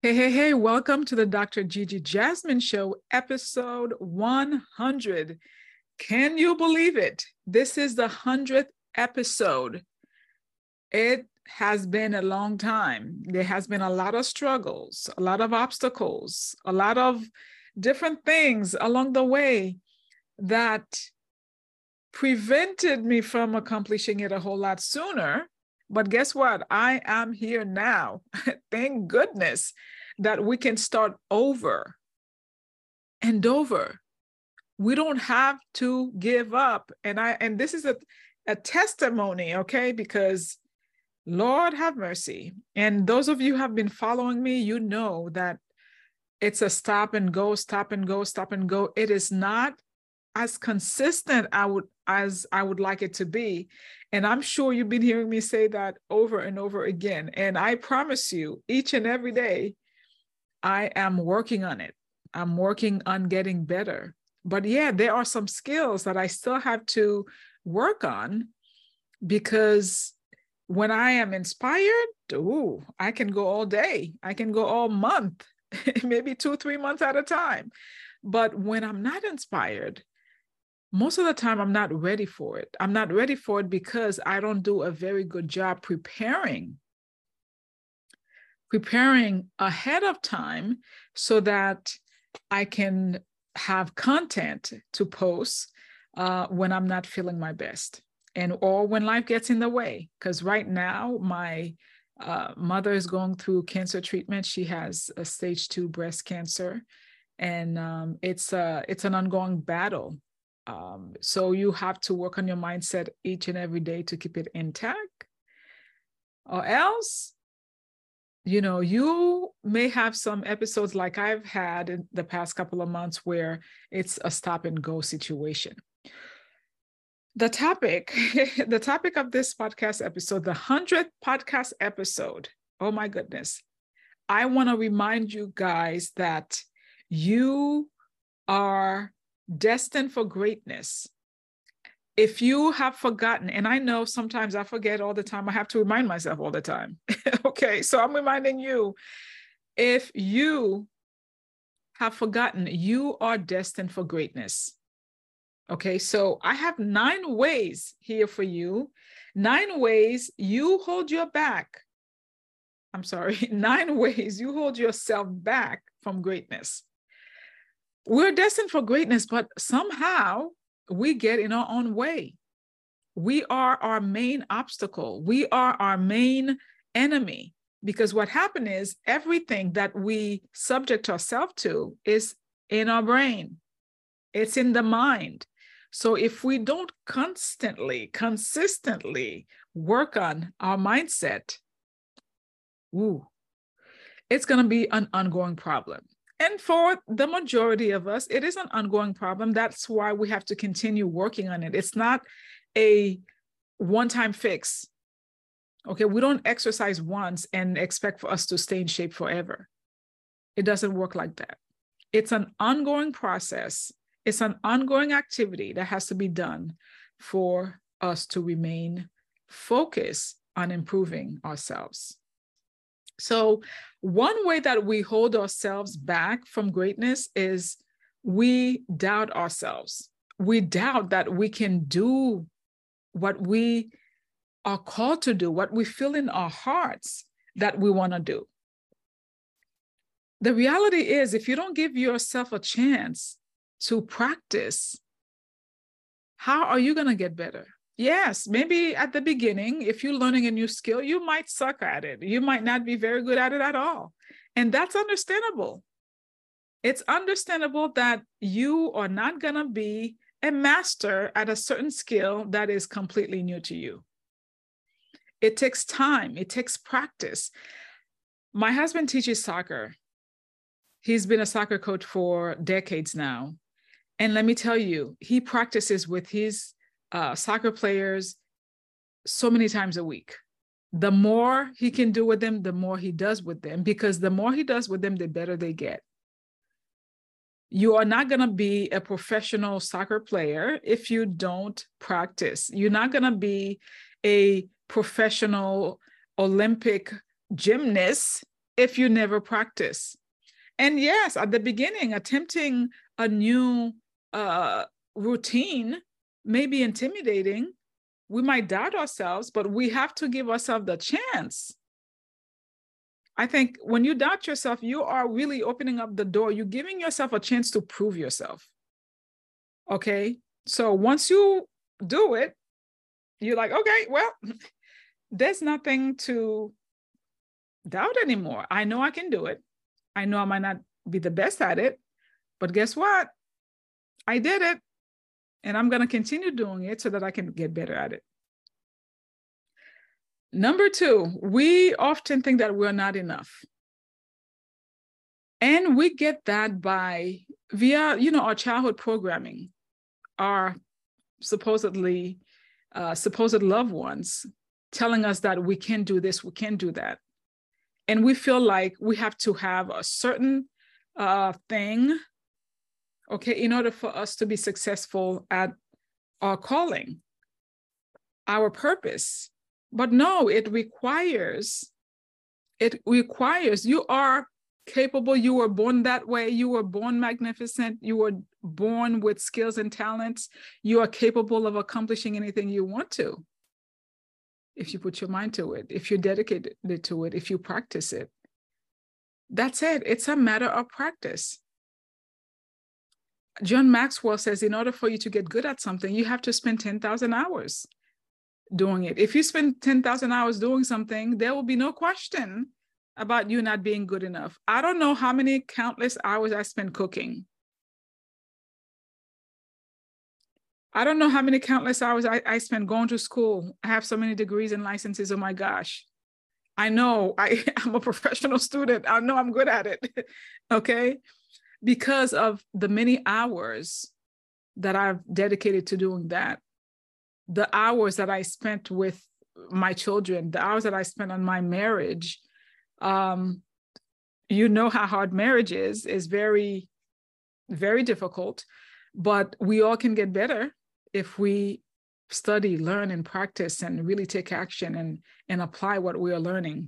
Hey, hey, hey, welcome to the Dr. Gigi Jasmine Show, episode 100. Can you believe it? This is the 100th episode. It has been a long time. There has been a lot of struggles, a lot of obstacles, a lot of different things along the way that prevented me from accomplishing it a whole lot sooner. But guess what? I am here now. Thank goodness that we can start over and over. We don't have to give up. And this is a testimony, okay? Because Lord have mercy. And those of you who have been following me, you know that it's a stop and go, stop and go, stop and go. It is not as consistent as I would like it to be. And I'm sure you've been hearing me say that over and over again. And I promise you, each and every day, I am working on it. I'm working on getting better. But yeah, there are some skills that I still have to work on, because when I am inspired, I can go all day. I can go all month, maybe 2-3 months at a time. But when I'm not inspired, most of the time I'm not ready for it. I'm not ready for it because I don't do a very good job preparing ahead of time so that I can have content to post when I'm not feeling my best, or when life gets in the way. Because right now, my mother is going through cancer treatment. She has a stage 2 breast cancer, and it's an ongoing battle. So you have to work on your mindset each and every day to keep it intact, or else, you may have some episodes like I've had in the past couple of months where it's a stop and go situation. The topic of this podcast episode, the 100th podcast episode, oh my goodness. I want to remind you guys that you are destined for greatness. If you have forgotten, and I know sometimes I forget all the time, I have to remind myself all the time. Okay, so I'm reminding you, if you have forgotten, you are destined for greatness. Okay, so I have 9 ways here for you. 9 ways you hold your back. I'm sorry, 9 ways you hold yourself back from greatness. We're destined for greatness, but somehow we get in our own way. We are our main obstacle. We are our main enemy, because what happened is everything that we subject ourselves to is in our brain. It's in the mind. So if we don't consistently work on our mindset, it's going to be an ongoing problem. And for the majority of us, it is an ongoing problem. That's why we have to continue working on it. It's not a one-time fix. Okay, we don't exercise once and expect for us to stay in shape forever. It doesn't work like that. It's an ongoing process. It's an ongoing activity that has to be done for us to remain focused on improving ourselves. So one way that we hold ourselves back from greatness is we doubt ourselves. We doubt that we can do what we are called to do, what we feel in our hearts that we want to do. The reality is, if you don't give yourself a chance to practice, how are you going to get better? Yes, maybe at the beginning, if you're learning a new skill, you might suck at it. You might not be very good at it at all. And that's understandable. It's understandable that you are not going to be a master at a certain skill that is completely new to you. It takes time. It takes practice. My husband teaches soccer. He's been a soccer coach for decades now. And let me tell you, he practices with his soccer players so many times a week. The more he can do with them, the more he does with them, because the more he does with them, the better they get. You are not going to be a professional soccer player if you don't practice. You're not going to be a professional Olympic gymnast if you never practice. And yes, at the beginning, attempting a new routine may be intimidating. We might doubt ourselves, but we have to give ourselves the chance. I think when you doubt yourself, you are really opening up the door. You're giving yourself a chance to prove yourself. Okay. So once you do it, you're like, okay, well, there's nothing to doubt anymore. I know I can do it. I know I might not be the best at it, but guess what? I did it, and I'm going to continue doing it so that I can get better at it. Number 2, we often think that we're not enough. And we get that via, our childhood programming, our supposed loved ones telling us that we can do this, we can do that. And we feel like we have to have a certain thing, okay, in order for us to be successful at our calling, our purpose. But no, it requires, you are capable, you were born that way, you were born magnificent, you were born with skills and talents, you are capable of accomplishing anything you want to. If you put your mind to it, if you're dedicated to it, if you practice it. That's it. It's a matter of practice. John Maxwell says, in order for you to get good at something, you have to spend 10,000 hours doing it. If you spend 10,000 hours doing something, there will be no question about you not being good enough. I don't know how many countless hours I spent cooking. I don't know how many countless hours I spent going to school. I have so many degrees and licenses. Oh my gosh. I know I'm a professional student. I know I'm good at it. Okay. Because of the many hours that I've dedicated to doing that, the hours that I spent with my children, the hours that I spent on my marriage, you know how hard marriage is very, very difficult, but we all can get better if we study, learn, and practice and really take action and apply what we are learning.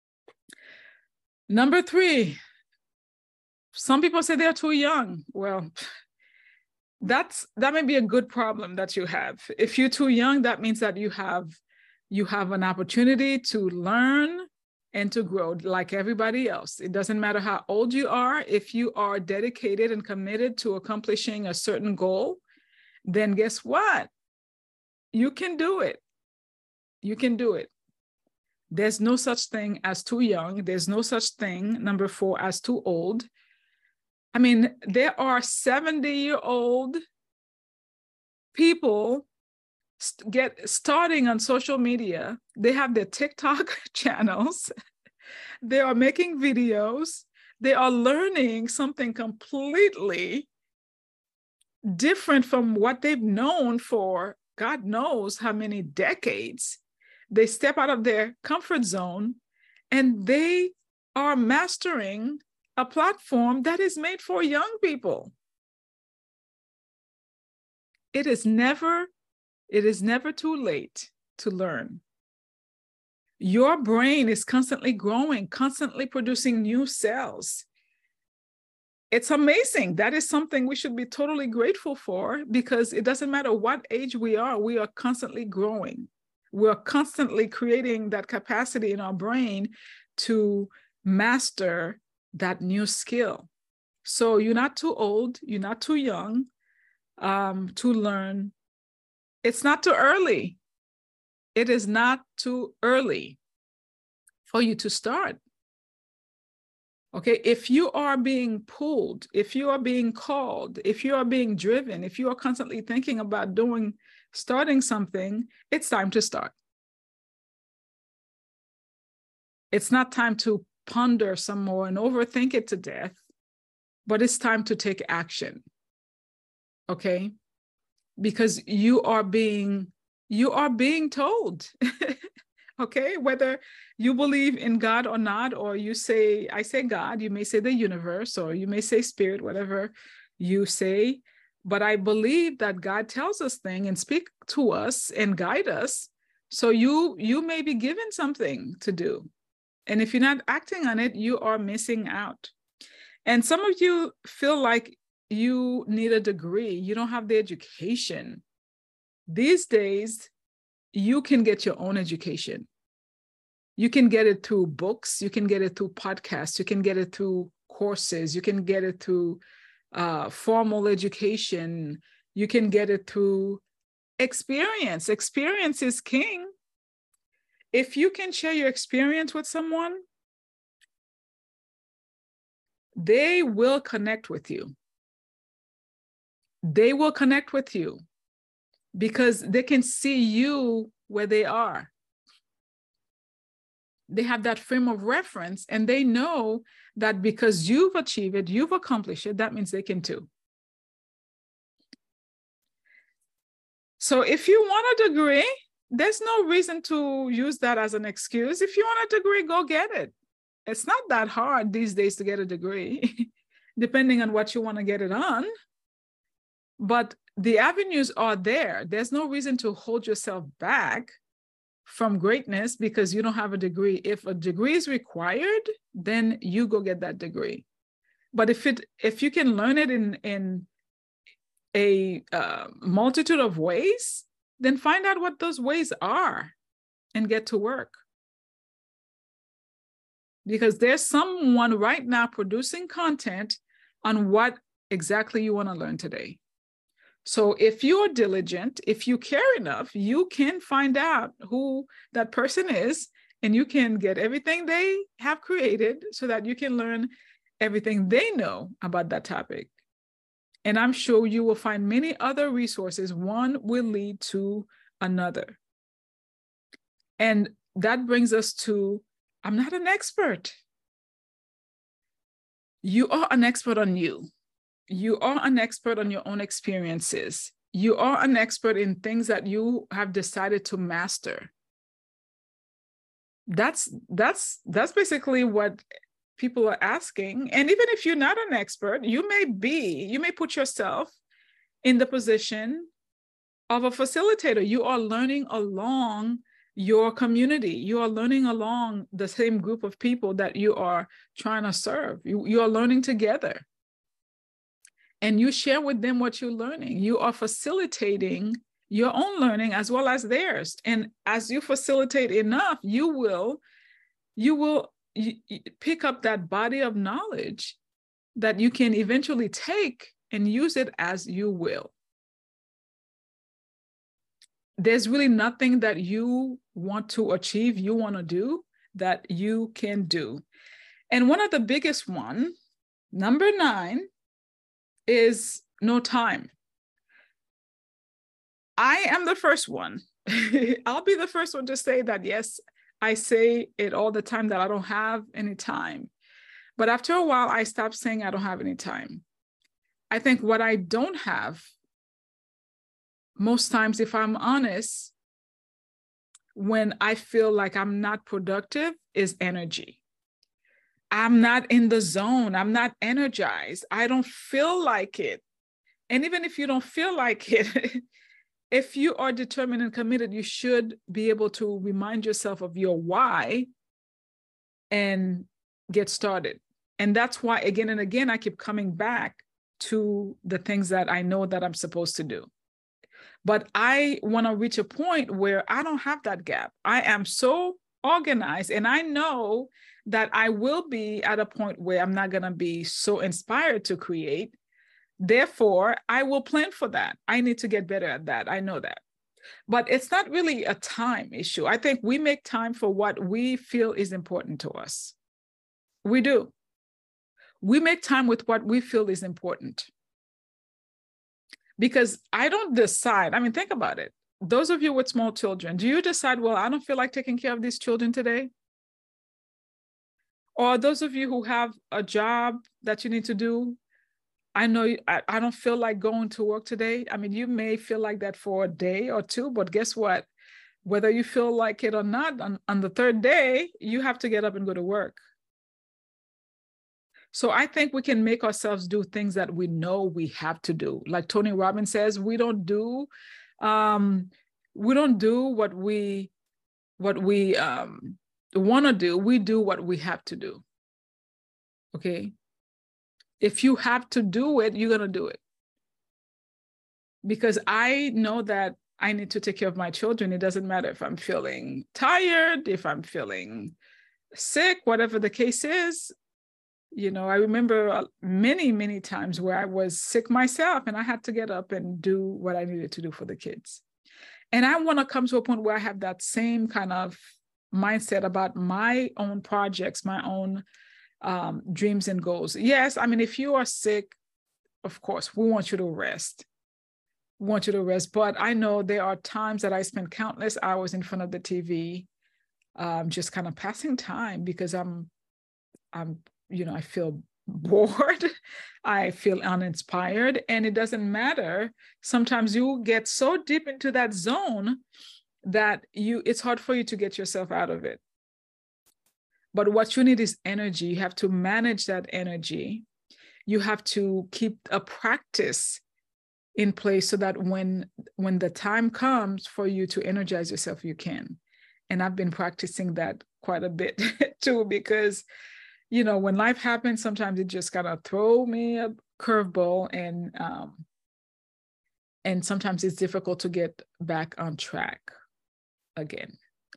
Number 3, some people say they're too young. Well, that may be a good problem that you have. If you're too young, that means that you have an opportunity to learn and to grow like everybody else. It doesn't matter how old you are. If you are dedicated and committed to accomplishing a certain goal, then guess what? You can do it. You can do it. There's no such thing as too young. There's no such thing, number 4, as too old. I mean, there are 70-year-old people starting on social media. They have their TikTok channels. They are making videos. They are learning something completely different from what they've known for God knows how many decades. They step out of their comfort zone and they are mastering a platform that is made for young people. It is never too late to learn. Your brain is constantly growing, constantly producing new cells. It's amazing. That is something we should be totally grateful for, because it doesn't matter what age we are constantly growing. We're constantly creating that capacity in our brain to master that new skill. So you're not too old, you're not too young to learn. It's not too early. It is not too early for you to start. Okay, if you are being pulled, if you are being called, if you are being driven, if you are constantly thinking about starting something, it's time to start. It's not time to ponder some more and overthink it to death, but it's time to take action. Okay? Because you are being told. Okay, whether you believe in God or not, or I say God, you may say the universe, or you may say spirit, whatever you say. But I believe that God tells us things and speak to us and guide us. So you may be given something to do. And if you're not acting on it, you are missing out. And some of you feel like you need a degree. You don't have the education. These days, you can get your own education. You can get it through books. You can get it through podcasts. You can get it through courses. You can get it through formal education. You can get it through experience. Experience is king. If you can share your experience with someone, they will connect with you. They will connect with you because they can see you where they are. They have that frame of reference, and they know that because you've achieved it, you've accomplished it, that means they can too. So if you want a degree, there's no reason to use that as an excuse. If you want a degree, go get it. It's not that hard these days to get a degree, depending on what you want to get it on. But the avenues are there. There's no reason to hold yourself back from greatness because you don't have a degree. If a degree is required, then you go get that degree. But if you can learn it in a multitude of ways, then find out what those ways are and get to work. Because there's someone right now producing content on what exactly you want to learn today. So if you're diligent, if you care enough, you can find out who that person is, and you can get everything they have created so that you can learn everything they know about that topic. And I'm sure you will find many other resources. One will lead to another. And that brings us to, I'm not an expert. You are an expert on you. You are an expert on your own experiences. You are an expert in things that you have decided to master. That's basically what people are asking. And even if you're not an expert, you may put yourself in the position of a facilitator. You are learning along your community. You are learning along the same group of people that you are trying to serve. You are learning together. And you share with them what you're learning. You are facilitating your own learning as well as theirs. And as you facilitate enough, you will pick up that body of knowledge that you can eventually take and use it as you will. There's really nothing that you want to achieve, you want to do, that you can do. And one of the biggest one, number 9, is no time. I am the first one. I'll be the first one to say that, yes, I say it all the time that I don't have any time. But after a while, I stopped saying I don't have any time. I think what I don't have, most times, if I'm honest, when I feel like I'm not productive, is energy. I'm not in the zone. I'm not energized. I don't feel like it. And even if you don't feel like it, if you are determined and committed, you should be able to remind yourself of your why and get started. And that's why, again and again, I keep coming back to the things that I know that I'm supposed to do. But I want to reach a point where I don't have that gap. I am so organized, and I know that I will be at a point where I'm not going to be so inspired to create. Therefore, I will plan for that. I need to get better at that. I know that. But it's not really a time issue. I think we make time for what we feel is important to us. We do. We make time with what we feel is important. Because I don't decide. I mean, think about it. Those of you with small children, do you decide, well, I don't feel like taking care of these children today? Or those of you who have a job that you need to do, I know I don't feel like going to work today. I mean, you may feel like that for a day or two, but guess what? Whether you feel like it or not, on the third day, you have to get up and go to work. So I think we can make ourselves do things that we know we have to do. Like Tony Robbins says, we don't do what we want to do, we do what we have to do. Okay. If you have to do it, you're going to do it. Because I know that I need to take care of my children. It doesn't matter if I'm feeling tired, if I'm feeling sick, whatever the case is. I remember many, many times where I was sick myself and I had to get up and do what I needed to do for the kids. And I want to come to a point where I have that same kind of mindset about my own projects, my own dreams and goals. Yes, I mean, if you are sick, of course, we want you to rest. We want you to rest. But I know there are times that I spend countless hours in front of the TV, just kind of passing time because I feel bored. I feel uninspired, and it doesn't matter. Sometimes you get so deep into that zone that it's hard for you to get yourself out of it. But what you need is energy. You have to manage that energy. You have to keep a practice in place so that when the time comes for you to energize yourself, you can. And I've been practicing that quite a bit too, because when life happens, sometimes it just kind of throw me a curveball, and sometimes it's difficult to get back on track again.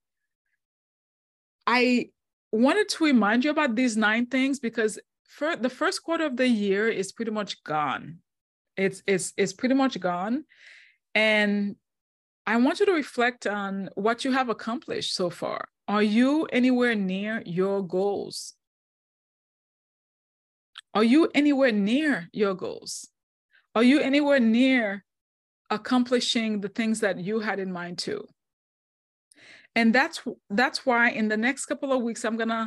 I wanted to remind you about these 9 things because the first quarter of the year is pretty much gone. It's pretty much gone. And I want you to reflect on what you have accomplished so far. Are you anywhere near your goals? Are you anywhere near your goals? Are you anywhere near accomplishing the things that you had in mind too? And that's why in the next couple of weeks, I'm gonna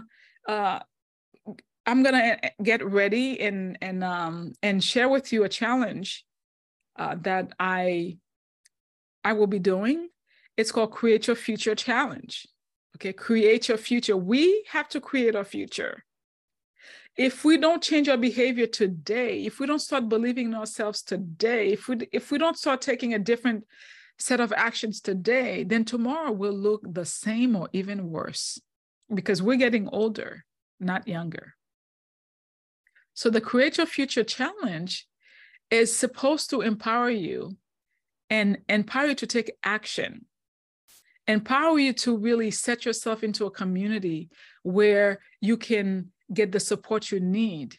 get ready and share with you a challenge that I will be doing. It's called Create Your Future Challenge. Okay, create your future. We have to create our future. If we don't change our behavior today, if we don't start believing in ourselves today, if we don't start taking a different set of actions today, then tomorrow will look the same or even worse because we're getting older, not younger. So the Create Your Future Challenge is supposed to empower you and empower you to take action, empower you to really set yourself into a community where you can get the support you need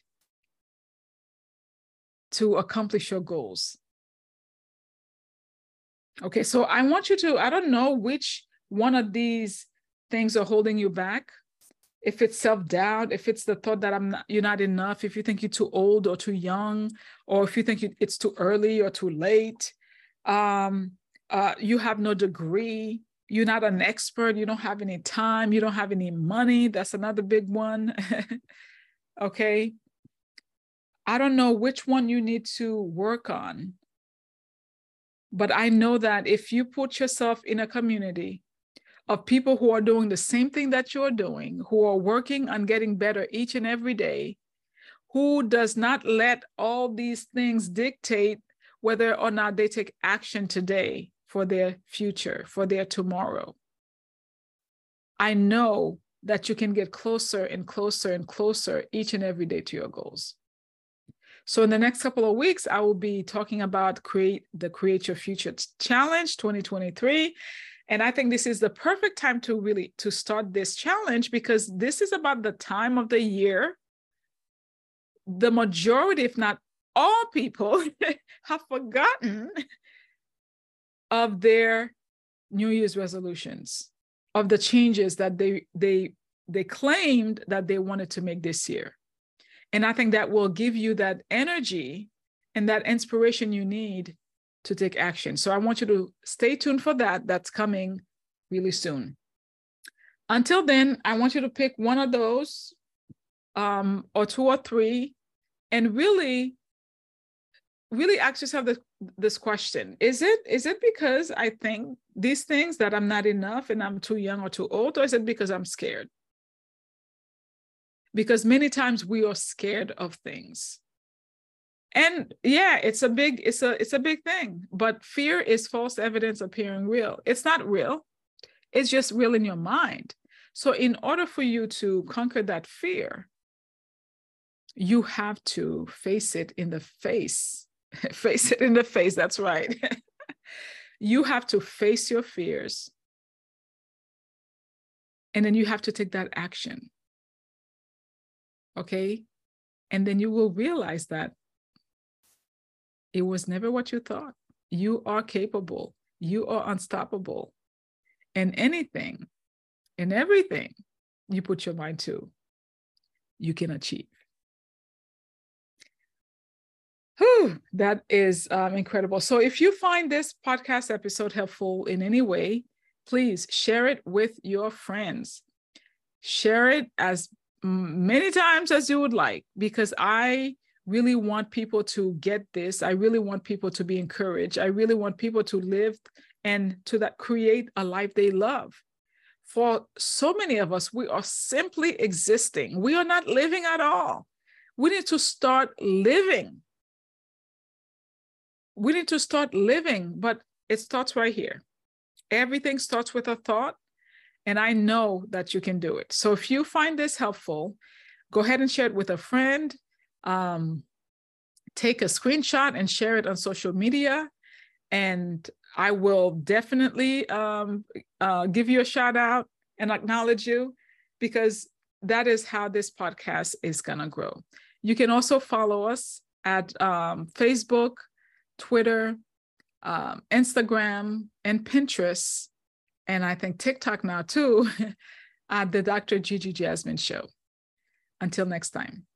to accomplish your goals. Okay, so I want you to, I don't know which one of these things are holding you back. If it's self-doubt, if it's the thought that you're not enough, if you think you're too old or too young, or if you think it's too early or too late, you have no degree, you're not an expert, you don't have any time, you don't have any money. That's another big one. Okay. I don't know which one you need to work on, but I know that if you put yourself in a community of people who are doing the same thing that you're doing, who are working on getting better each and every day, who does not let all these things dictate whether or not they take action today for their future, for their tomorrow. I know that you can get closer and closer and closer each and every day to your goals. So in the next couple of weeks, I will be talking about Create Your Future Challenge 2023. And I think this is the perfect time to start this challenge, because this is about the time of the year the majority, if not all people, have forgotten of their New Year's resolutions, of the changes that they claimed that they wanted to make this year. And I think that will give you that energy and that inspiration you need to take action. So I want you to stay tuned for that. That's coming really soon. Until then, I want you to pick one of those or two or three and really ask yourself this question. Is it because I think these things that I'm not enough and I'm too young or too old, or is it because I'm scared? Because many times we are scared of things. And yeah, it's a big thing, but fear is false evidence appearing real. It's not real. It's just real in your mind. So in order for you to conquer that fear, you have to face it in the face. Face it in the face. That's right. You have to face your fears. And then you have to take that action. Okay? And then you will realize that it was never what you thought. You are capable. You are unstoppable. And anything and everything you put your mind to, you can achieve. Whew, that is incredible. So if you find this podcast episode helpful in any way, please share it with your friends. Share it as many times as you would like, because I really want people to get this. I really want people to be encouraged. I really want people to live and to that create a life they love. For so many of us, we are simply existing. We are not living at all. We need to start living. We need to start living, but it starts right here. Everything starts with a thought, and I know that you can do it. So if you find this helpful, go ahead and share it with a friend. Take a screenshot and share it on social media, and I will definitely give you a shout out and acknowledge you, because that is how this podcast is going to grow. You can also follow us at Facebook, Twitter, Instagram, and Pinterest, and I think TikTok now too, at the Dr. Gigi Jasmine Show. Until next time.